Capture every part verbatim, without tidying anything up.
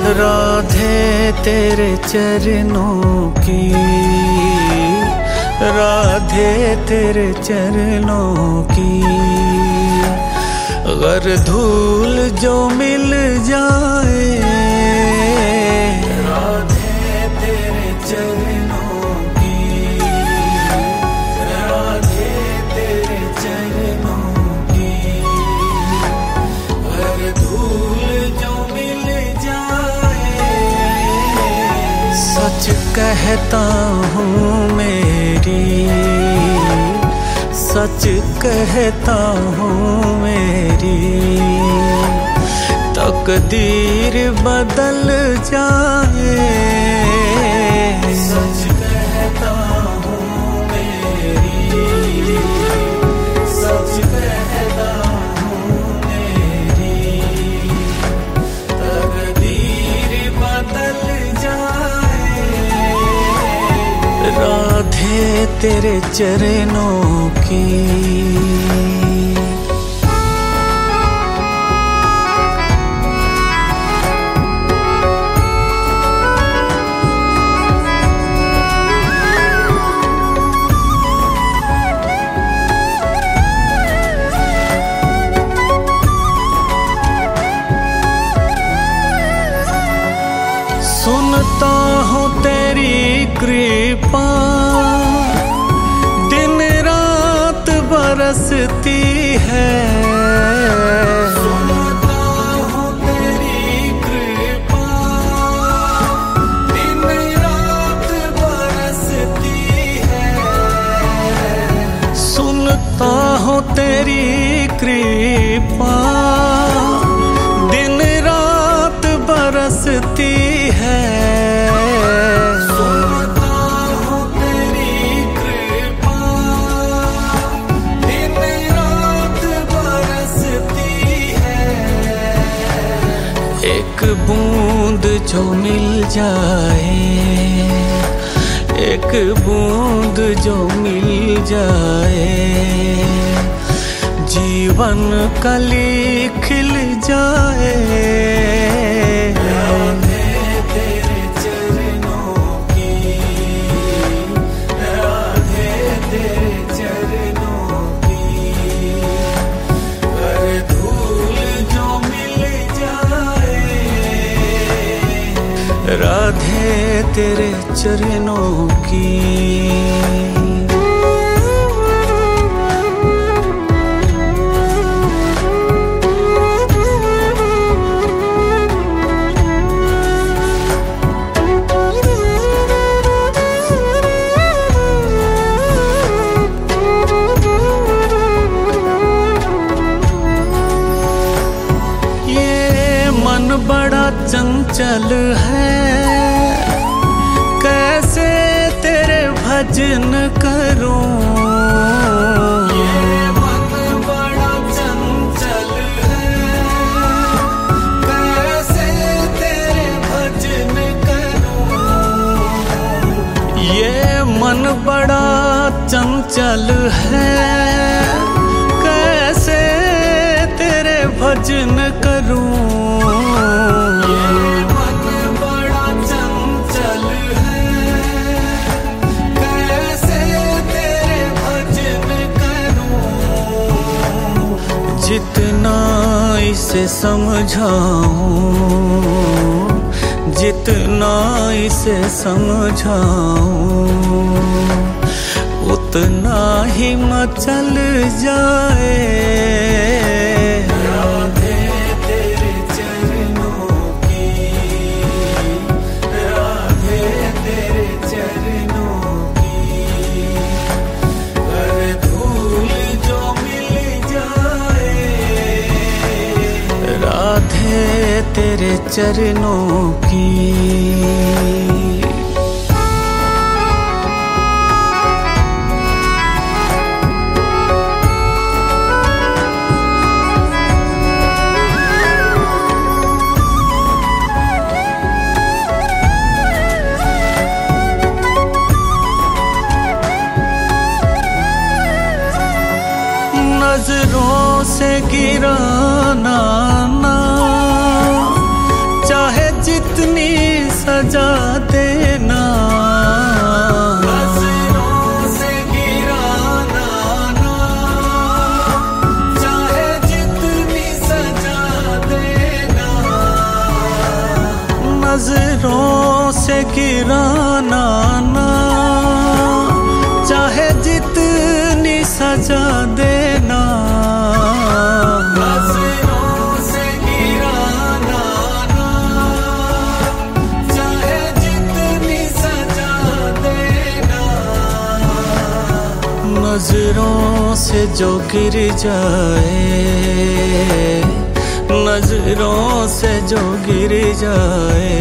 राधे तेरे चरणों की, राधे तेरे चरणों की, अगर धूल जो मिल जाए, राधे तेरे चरणों की, राधे तेरे चरणों की, अगर धूल जो मिल जाए, सच कहता हूँ मेरी, सच कहता हूँ मेरी, तकदीर बदल जाए, सच कहता हूँ मेरी, सच कहता हूँ मेरी, तकदीर बदल जाए, राधे तेरे चरणों की। सुनता हूँ तेरी कृपा दिन रात बरसती है, सुनता हूँ तेरी कृपा दिन रात बरसती है, सुनता हूँ तेरी कृपा दिन रात बरसती है, सुनता हूँ तेरी कृपा दिन रात बरसती है, एक बूंद जो मिल जाए, एक बूंद जो मिल जाए, जीवन कली खिल जाए, राधे तेरे चरणों की, राधे तेरे चरणों की, अगर धूल जो मिल जाए, राधे तेरे चरणों की। बड़ा चंचल है, कैसे तेरे भजन करूं, ये मन बड़ा चंचल है, कैसे तेरे भजन करूं, ये मन बड़ा चंचल है, कैसे तेरे भजन करूं, ये मन बड़ा चंचल है, कैसे तेरे भजन करूं, जितना इसे समझाऊं, जितना इसे समझाऊं, उतना ही मचल जाए, तेरे चरणों की। नजरों से गिराना ना, चाहे जितना जितनी सजा देना, नजरों से गिराना ना, चाहे जितनी सजा देना, नजरों से गिराना ना, चाहे जितनी सजा देना, नजरों से गिराना ना, चाहे जितनी सजा देना, नजरों से जो गिर जाए, नजरों से जो गिर जाए,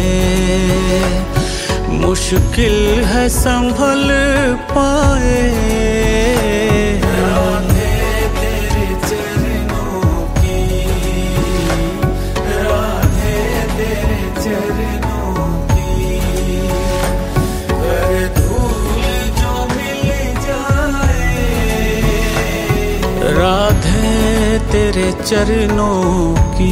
मुश्किल है संभल पाए। राधे तेरे चरणों की, राधे तेरे चरणों की, अरे धूल जो मिल जाए, राधे तेरे चरणों की।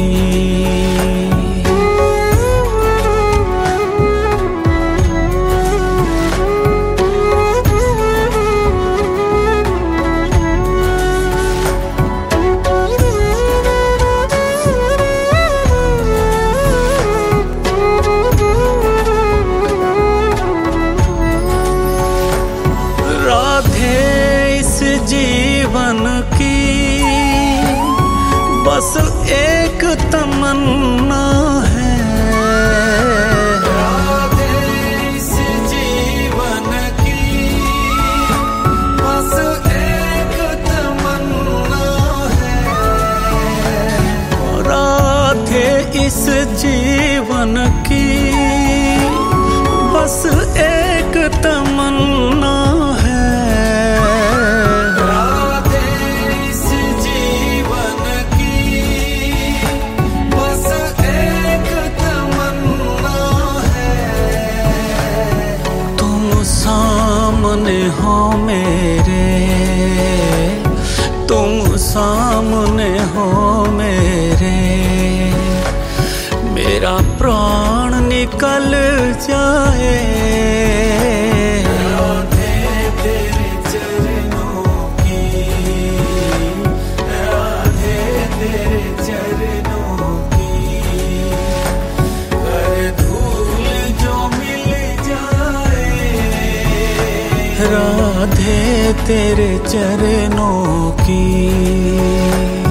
जीवन की बस एक तमन्ना है, राधे इस जीवन की बस एक तमन्ना है, राधे इस जीवन की बस एक तमन्ना है, सामने हो मेरे, तुम सामने हो मेरे, मेरा प्राण निकल जाए। राधे तेरे चरणों की, राधे तेरे चरणों की, अरे धूल जो मिल जाए, राधे तेरे चरणों की।